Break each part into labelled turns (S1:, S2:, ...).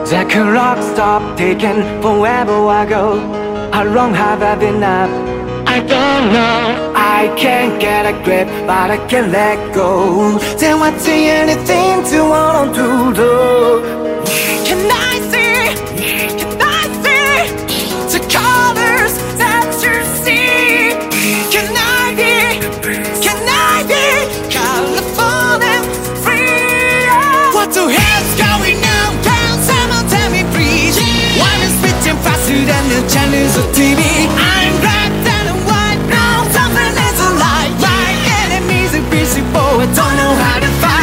S1: The clock stopped ticking forever ago. How long have I been up? I don't know. I can't get a grip, but I can't let go. There won't be anything to hold on to, though. Can I see? Can I see the colors that you see? Can I be? Can I be colorful and free? What the hell's going on? Can someone tell me, please? One is spitting faster than the channels of TV. I'm black and white now. Something is alive. My enemies are busy, but I don't know how to fight.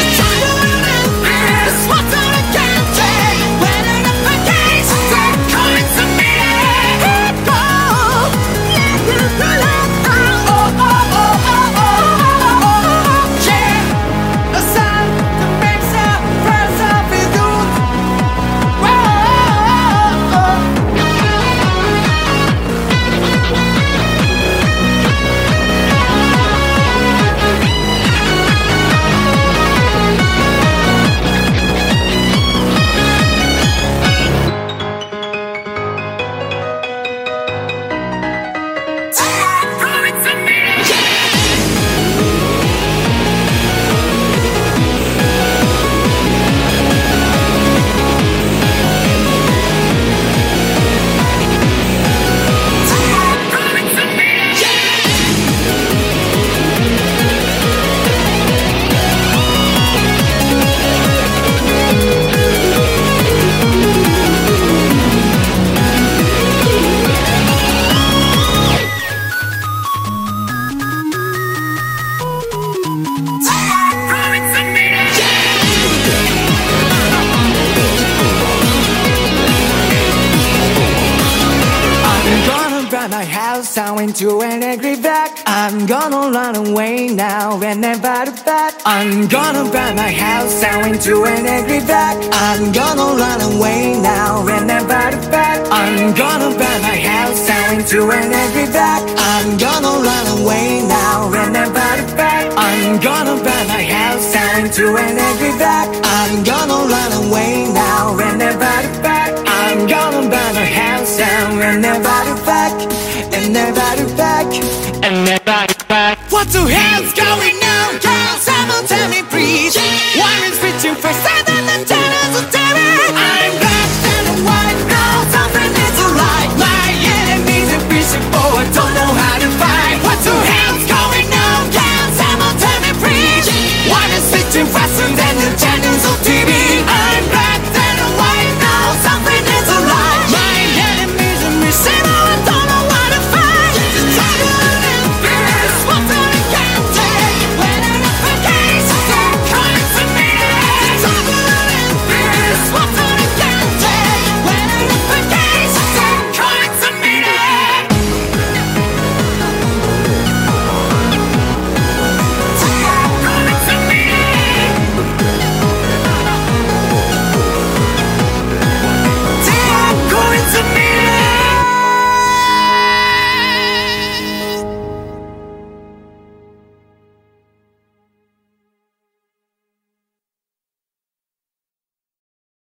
S1: My house down into an angry back. I'm gonna run away now and never look back. I'm gonna burn my house down into an angry back. I'm gonna run away now and never look back. I'm gonna burn my house down into an angry back. I'm gonna run away now and never look back. I'm gonna burn my house down into an angry back. I'm gonna run away now and never look back. I'm gonna burn my house down and never look back. And never look back. And never look back. What the hell's going on?